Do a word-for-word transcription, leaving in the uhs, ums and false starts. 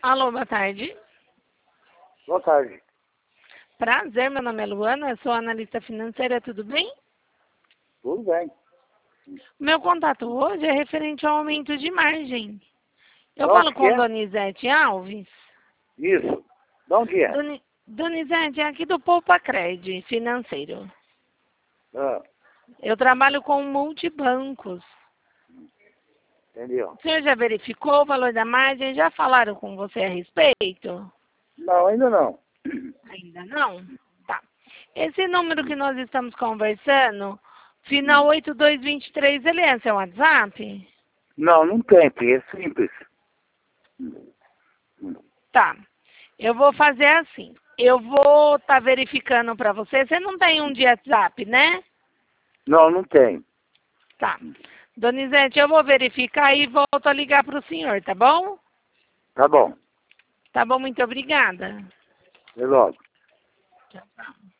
Alô, boa tarde. Boa tarde. Prazer, meu nome é Luana, sou analista financeira, tudo bem? Tudo bem. Meu contato hoje é referente ao aumento de margem. Eu De onde falo que com é? Donizete Alves. Isso. De onde é? Doni, Donizete, é aqui do Poupa Cred Financeiro. Ah, Eu trabalho com multibancos. entendeu? O senhor já verificou o valor da margem? Já falaram com você a respeito? Não, ainda não. Ainda não? Tá. Esse número que nós estamos conversando, final oito dois dois três, ele é seu WhatsApp? Não, não tem, porque é simples. Tá. Eu vou fazer assim. Eu vou estar tá verificando para você. Você não tem um de WhatsApp, né? Não, não tem. Tá. Donizete, eu vou verificar e volto a ligar para o senhor, tá bom? Tá bom. Tá bom, muito obrigada. Até logo. Tchau, tchau.